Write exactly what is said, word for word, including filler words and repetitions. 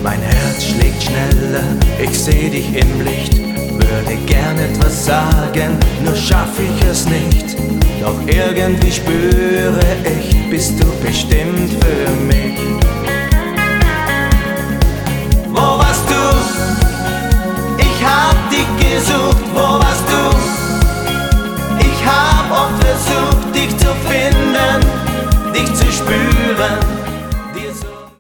Mein Herz schlägt schneller, ich seh dich im Licht. Würde gern etwas sagen, nur schaff ich es nicht. Doch irgendwie spüre ich, bist du bestimmt für mich.